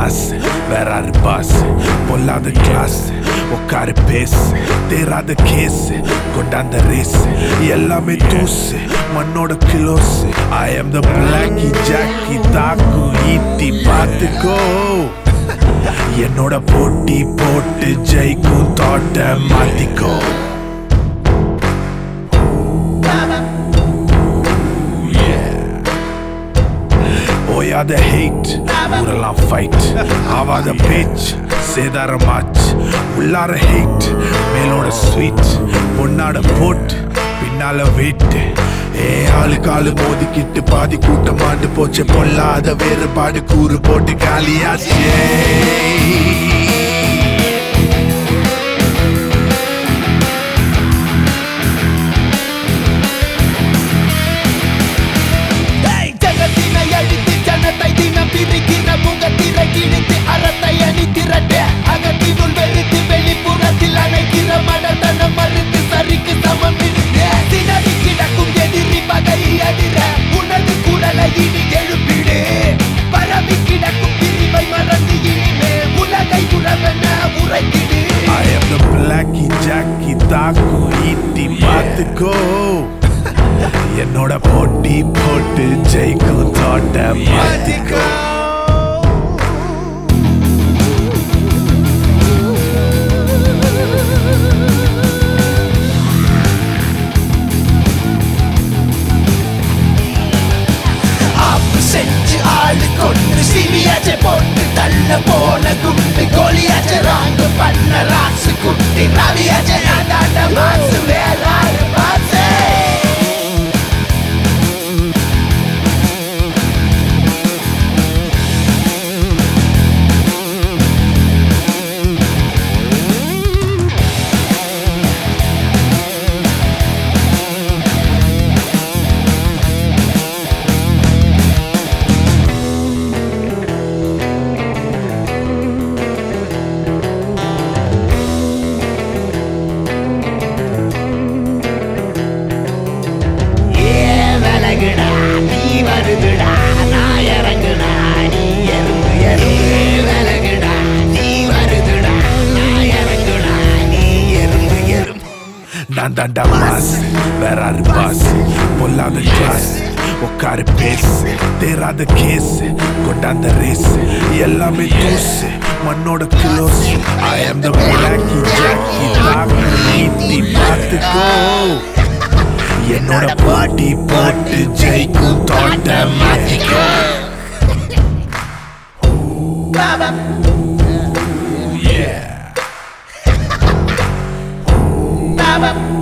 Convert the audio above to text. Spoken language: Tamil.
mass, where are the bus? பொல்லாத class, உக்காரு பேசு தேராத கேஸ் கொண்டாந்த ரேஸ் எல்லாமே தூசு மண்ணோட close I am the blacky jacky தாக்கு ஈட்டி பார்த்துக்கோ என்னோட போட்டி போட்டு ஜெயிக்கும் தோட்ட மாத்திக்கோ ஓயாத hate ஊரெல்லாம் fight ஆவாத பேச் சேதாரமாச்சு உள்ளார hate மேலோட sweet பொன்னாட போட்டு பின்னால வெயிட் ஆளு மோதிக்கிட்டு பாதி கூட்டம் ஆண்டு போச்சு பொல்லாத வேறுபாடு கூறு போட்டு காலியாச்சு I am the blacky jacky தாக்கு ஈட்டி பார்த்துக்கோ என்னோட போட்டி போட்டு ஜெயிக்கும் தோட்ட மாத்திக்கோ செஞ்சு ஆளு கொண்டு சிவியாச்ச போட்டு தள்ள போன குண்டு கோலியாச்ச ராங்கு பண்ண ராசு குட்டி ரவியாச்ச நாடாட மாசு வேறாரு மாசு நான் தாண்டா மாஸ் வேற ஆறு பாஸ் பொல்லாத கிளாஸ் உக்காரு பேசு தேராத கேஸ் கொண்டாந்த ரேஸ் எல்லாமே தூசு மண்ணோட close I am the blacky jacky தாக்கு ஈட்டி பார்த்துக்கோ என்னோட போட்டி போட்டு ஜெயிக்கும் தோட்ட மாத்திக்கோ Baba